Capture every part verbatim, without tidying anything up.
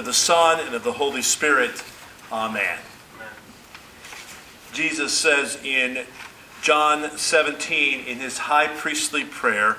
of the Son, and of the Holy Spirit. Amen. Amen. Jesus says in John seventeen, in his high priestly prayer,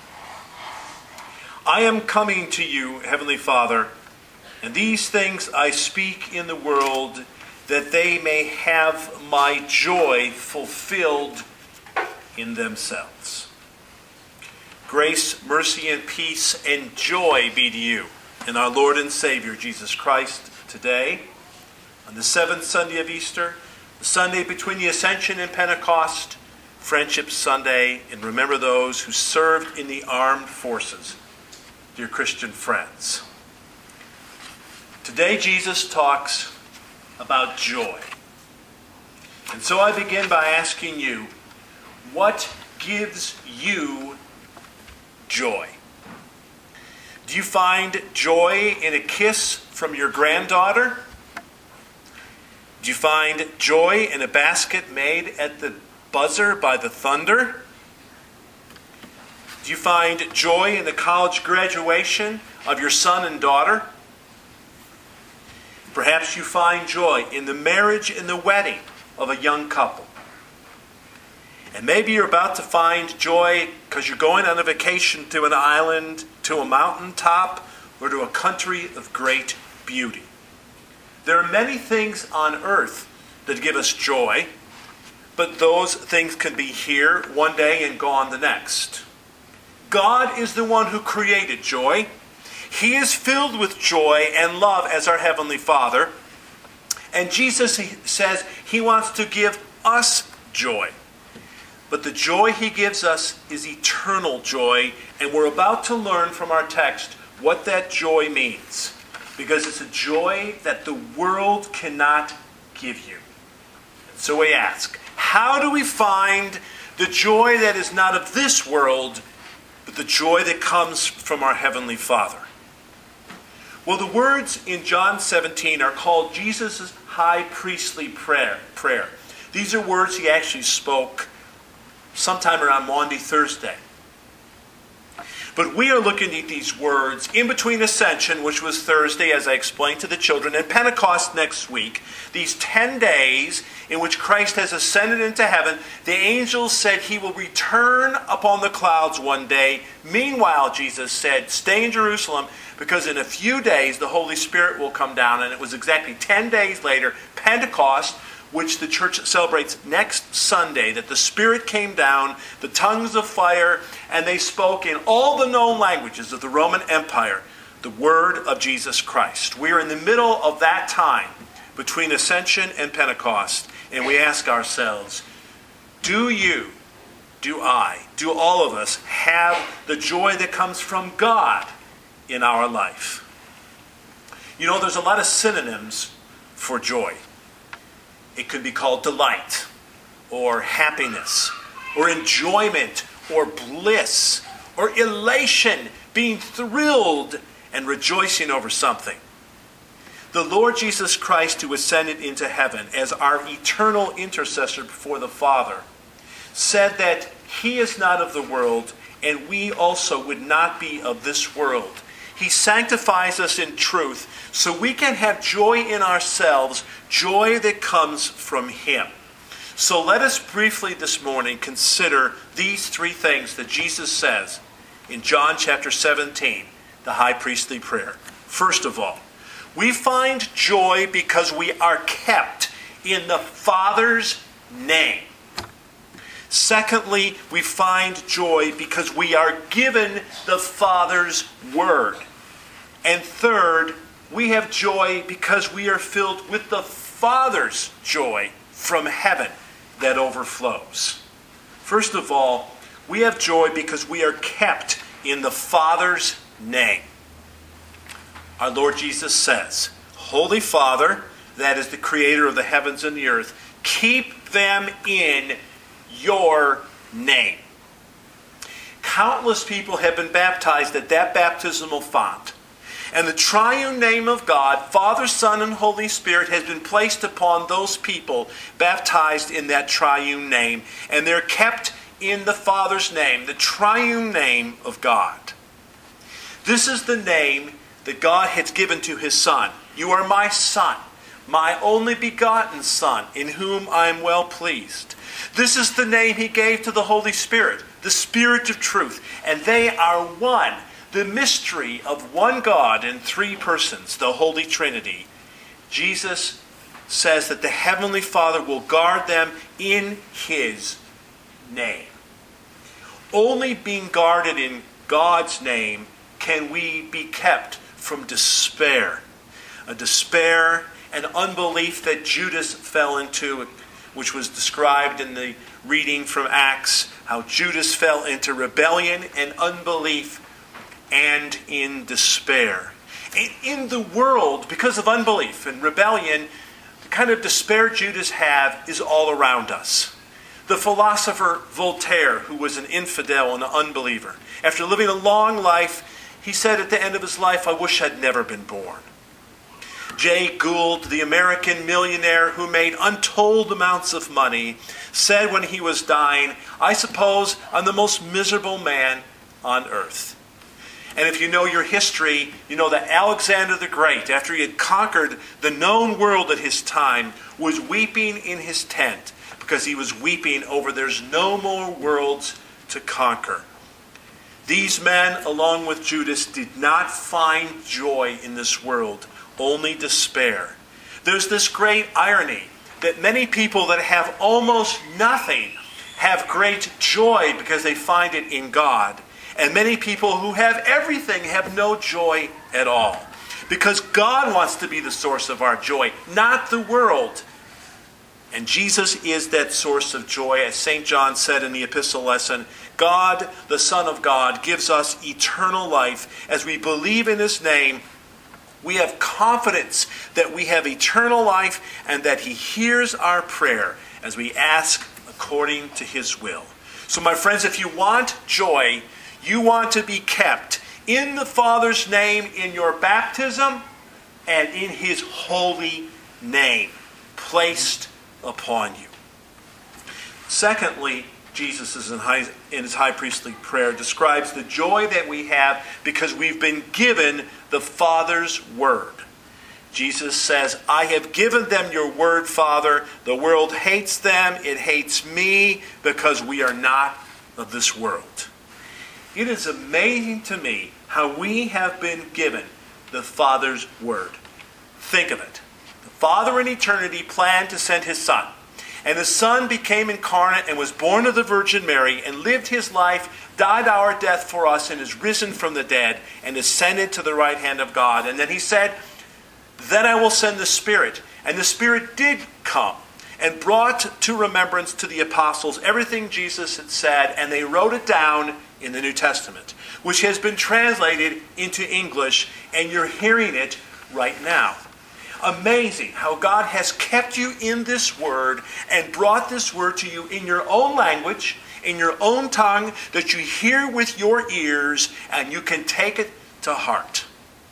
I am coming to you, Heavenly Father, and these things I speak in the world, that they may have my joy fulfilled in themselves. Grace, mercy, and peace and joy be to you in our Lord and Savior Jesus Christ today, on the seventh Sunday of Easter, the Sunday between the Ascension and Pentecost, Friendship Sunday, and remember those who served in the armed forces, dear Christian friends. Today Jesus talks about joy. And so I begin by asking you, what gives you joy? Do you find joy in a kiss from your granddaughter? Do you find joy in a basket made at the buzzer by the thunder? Do you find joy in the college graduation of your son and daughter? Perhaps you find joy in the marriage and the wedding of a young couple. And maybe you're about to find joy because you're going on a vacation to an island, to a mountaintop, or to a country of great beauty. There are many things on earth that give us joy, but those things can be here one day and gone the next. God is the one who created joy. He is filled with joy and love as our Heavenly Father. And Jesus says He wants to give us joy. But the joy He gives us is eternal joy, and we're about to learn from our text what that joy means, because it's a joy that the world cannot give you. And so we ask, how do we find the joy that is not of this world, but the joy that comes from our Heavenly Father? Well, the words in John seventeen are called Jesus' high priestly prayer. prayer. These are words He actually spoke sometime around Maundy Thursday. But we are looking at these words in between Ascension, which was Thursday, as I explained to the children, and Pentecost next week. These ten days in which Christ has ascended into heaven. The angels said He will return upon the clouds one day. Meanwhile, Jesus said, stay in Jerusalem, because in a few days the Holy Spirit will come down. And it was exactly ten days later, Pentecost, which the church celebrates next Sunday, that the Spirit came down, the tongues of fire, and they spoke in all the known languages of the Roman Empire the word of Jesus Christ. We are in the middle of that time between Ascension and Pentecost, and we ask ourselves, do you, do I, do all of us have the joy that comes from God in our life? You know, there's a lot of synonyms for joy. It could be called delight, or happiness, or enjoyment, or bliss, or elation, being thrilled and rejoicing over something. The Lord Jesus Christ, who ascended into heaven as our eternal intercessor before the Father, said that He is not of the world, and we also would not be of this world. He sanctifies us in truth so we can have joy in ourselves, joy that comes from Him. So let us briefly this morning consider these three things that Jesus says in John chapter seventeen, the high priestly prayer. First of all, we find joy because we are kept in the Father's name. Secondly, we find joy because we are given the Father's word. And third, we have joy because we are filled with the Father's joy from heaven that overflows. First of all, we have joy because we are kept in the Father's name. Our Lord Jesus says, Holy Father, that is the creator of the heavens and the earth, keep them in your name. Countless people have been baptized at that baptismal font. And the triune name of God, Father, Son, and Holy Spirit, has been placed upon those people baptized in that triune name. And they're kept in the Father's name, the triune name of God. This is the name that God has given to his Son. You are my Son, my only begotten Son, in whom I am well pleased. This is the name he gave to the Holy Spirit, the Spirit of truth. And they are one, the mystery of one God in three persons, the Holy Trinity. Jesus says that the Heavenly Father will guard them in his name. Only being guarded in God's name can we be kept from despair. A despair and unbelief that Judas fell into, which was described in the reading from Acts, how Judas fell into rebellion and unbelief and in despair. And in the world, because of unbelief and rebellion, the kind of despair Judas had is all around us. The philosopher Voltaire, who was an infidel and an unbeliever, after living a long life, he said at the end of his life, "I wish I'd never been born." Jay Gould, the American millionaire who made untold amounts of money, said when he was dying, "I suppose I'm the most miserable man on earth." And if you know your history, you know that Alexander the Great, after he had conquered the known world at his time, was weeping in his tent because he was weeping over there's no more worlds to conquer. These men, along with Judas, did not find joy in this world, only despair. There's this great irony that many people that have almost nothing have great joy because they find it in God. And many people who have everything have no joy at all. Because God wants to be the source of our joy, not the world. And Jesus is that source of joy. As Saint John said in the epistle lesson, God, the Son of God, gives us eternal life. As we believe in his name, we have confidence that we have eternal life and that he hears our prayer as we ask according to his will. So my friends, if you want joy, you want to be kept in the Father's name in your baptism and in his holy name placed upon you. Secondly, Jesus is in, high, in his high priestly prayer describes the joy that we have because we've been given the Father's word. Jesus says, "I have given them your word, Father. The world hates them. It hates me because we are not of this world." It is amazing to me how we have been given the Father's word. Think of it. The Father in eternity planned to send his Son. And the Son became incarnate and was born of the Virgin Mary and lived his life, died our death for us, and is risen from the dead and ascended to the right hand of God. And then he said, "Then I will send the Spirit." And the Spirit did come and brought to remembrance to the apostles everything Jesus had said, and they wrote it down in the New Testament, which has been translated into English, and you're hearing it right now. Amazing how God has kept you in this word and brought this word to you in your own language, in your own tongue, that you hear with your ears and you can take it to heart.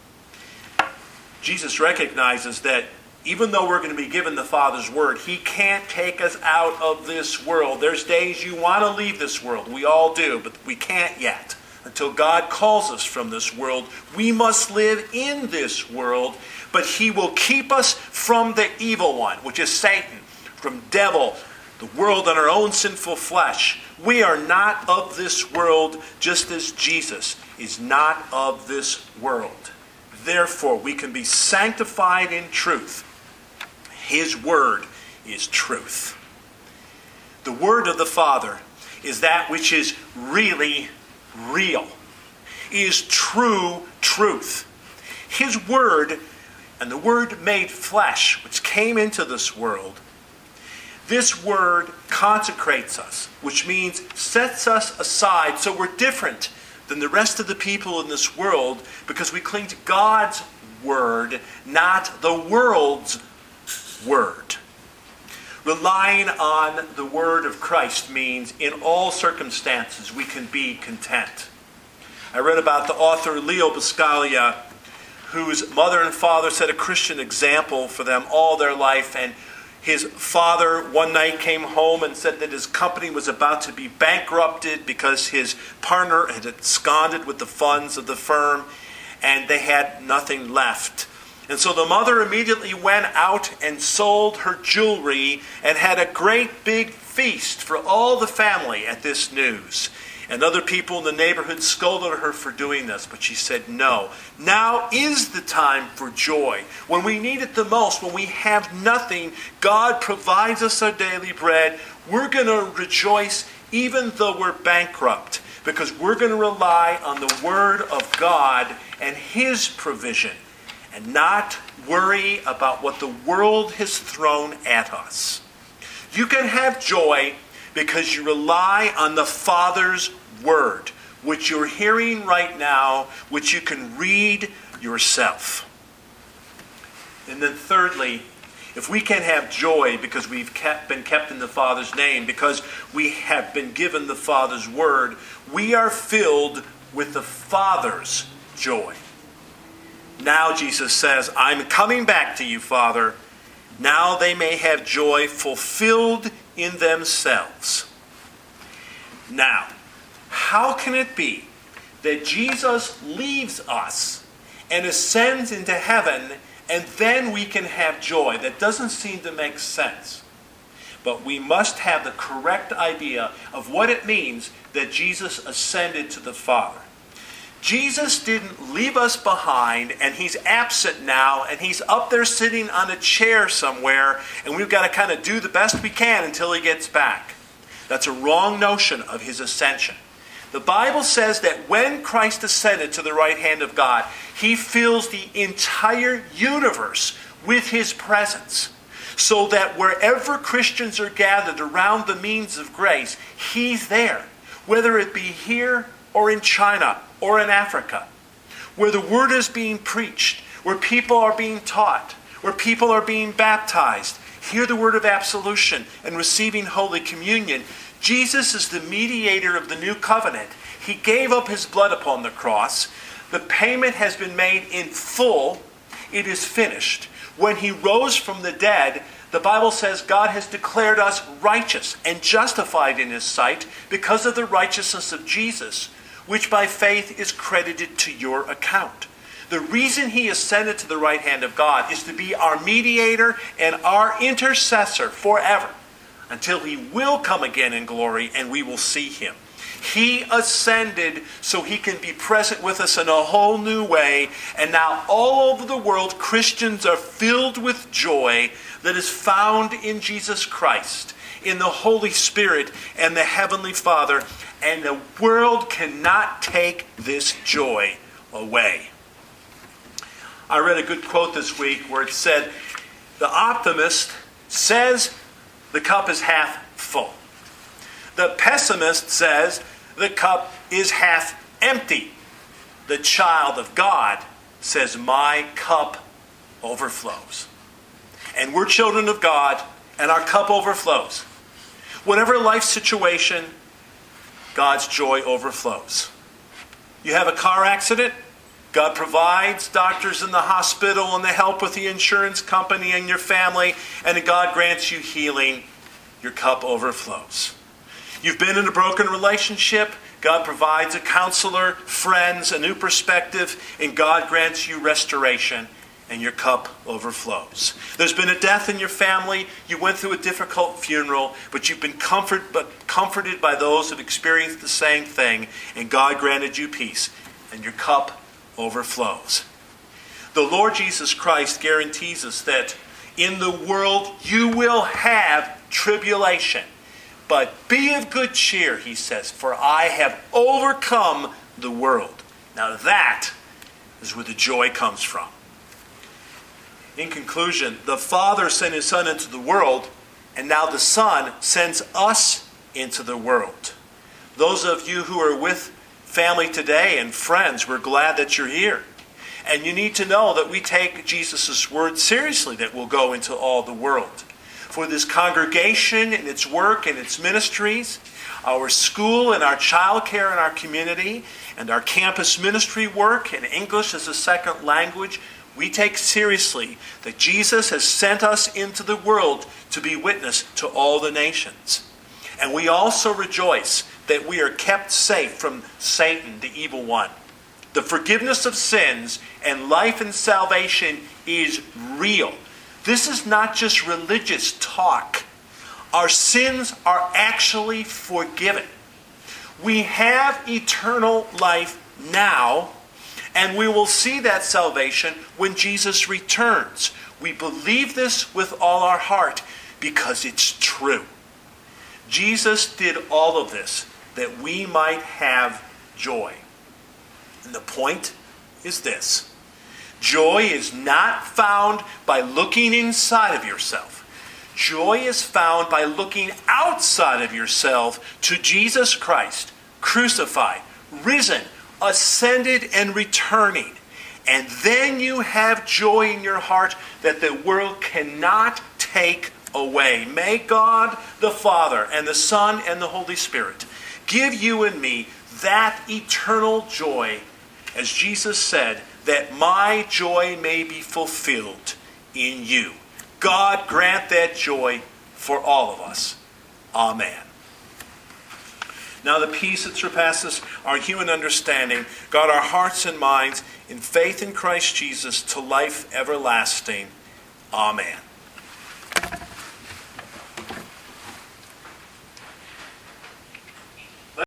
Jesus recognizes that even though we're going to be given the Father's word, he can't take us out of this world. There's days you want to leave this world. We all do, but we can't yet. Until God calls us from this world, we must live in this world, but he will keep us from the evil one, which is Satan, from devil, the world, and our own sinful flesh. We are not of this world, just as Jesus is not of this world. Therefore, we can be sanctified in truth. His word is truth. The word of the Father is that which is really real, is true truth. His word, and the word made flesh, which came into this world, this word consecrates us, which means sets us aside so we're different than the rest of the people in this world because we cling to God's word, not the world's word. Relying on the word of Christ means in all circumstances we can be content. I read about the author Leo Buscaglia, whose mother and father set a Christian example for them all their life, and his father one night came home and said that his company was about to be bankrupted because his partner had absconded with the funds of the firm. and they had nothing left. And so the mother immediately went out and sold her jewelry and had a great big feast for all the family at this news. And other people in the neighborhood scolded her for doing this, but she said, no. Now is the time for joy. When we need it the most, when we have nothing, God provides us our daily bread. We're going to rejoice even though we're bankrupt, because we're going to rely on the Word of God and His provision, and not worry about what the world has thrown at us. You can have joy because you rely on the Father's Word, which you're hearing right now, which you can read yourself. And then thirdly, if we can have joy because we've kept, been kept in the Father's name, because we have been given the Father's Word, we are filled with the Father's joy. Now Jesus says, I'm coming back to you, Father. Now they may have joy fulfilled in themselves. Now, how can it be that Jesus leaves us and ascends into heaven, and then we can have joy? That doesn't seem to make sense. But we must have the correct idea of what it means that Jesus ascended to the Father. Jesus didn't leave us behind, and He's absent now, and He's up there sitting on a chair somewhere, and we've got to kind of do the best we can until He gets back. That's a wrong notion of His ascension. The Bible says that when Christ ascended to the right hand of God, He fills the entire universe with His presence, so that wherever Christians are gathered around the means of grace, He's there, whether it be here or in China or in Africa, where the Word is being preached, where people are being taught, where people are being baptized, hear the word of absolution and receiving Holy Communion. Jesus is the mediator of the new covenant. He gave up His blood upon the cross. The payment has been made in full. It is finished. When He rose from the dead, the Bible says God has declared us righteous and justified in His sight because of the righteousness of Jesus, which by faith is credited to your account. The reason He ascended to the right hand of God is to be our mediator and our intercessor forever, until He will come again in glory and we will see Him. He ascended so He can be present with us in a whole new way. And now all over the world, Christians are filled with joy that is found in Jesus Christ, in the Holy Spirit and the Heavenly Father. And the world cannot take this joy away. I read a good quote this week where it said, the optimist says the cup is half full. The pessimist says the cup is half empty. The child of God says, my cup overflows. And we're children of God, and our cup overflows. Whatever life situation, God's joy overflows. You have a car accident, God provides doctors in the hospital and the help with the insurance company and your family, and God grants you healing. Your cup overflows. You've been in a broken relationship, God provides a counselor, friends, a new perspective, and God grants you restoration, and your cup overflows. There's been a death in your family, you went through a difficult funeral, but you've been comfort, but comforted by those who have experienced the same thing, and God granted you peace, and your cup overflows. The Lord Jesus Christ guarantees us that in the world you will have tribulation. But be of good cheer, He says, for I have overcome the world. Now that is where the joy comes from. In conclusion, the Father sent His Son into the world, and now the Son sends us into the world. Those of you who are with family today and friends, we're glad that you're here. And you need to know that we take Jesus' word seriously, that we'll go into all the world. For this congregation and its work and its ministries, our school and our child care and our community, and our campus ministry work and English as a second language, we take seriously that Jesus has sent us into the world to be witness to all the nations. And we also rejoice that we are kept safe from Satan, the evil one. The forgiveness of sins and life and salvation is real. This is not just religious talk. Our sins are actually forgiven. We have eternal life now, and we will see that salvation when Jesus returns. We believe this with all our heart because it's true. Jesus did all of this that we might have joy. And the point is this: joy is not found by looking inside of yourself. Joy is found by looking outside of yourself to Jesus Christ, crucified, risen, ascended, and returning. And then you have joy in your heart that the world cannot take away. May God the Father and the Son and the Holy Spirit give you and me that eternal joy, as Jesus said, that my joy may be fulfilled in you. God grant that joy for all of us. Amen. Now the peace that surpasses our human understanding, guard our hearts and minds in faith in Christ Jesus to life everlasting. Amen.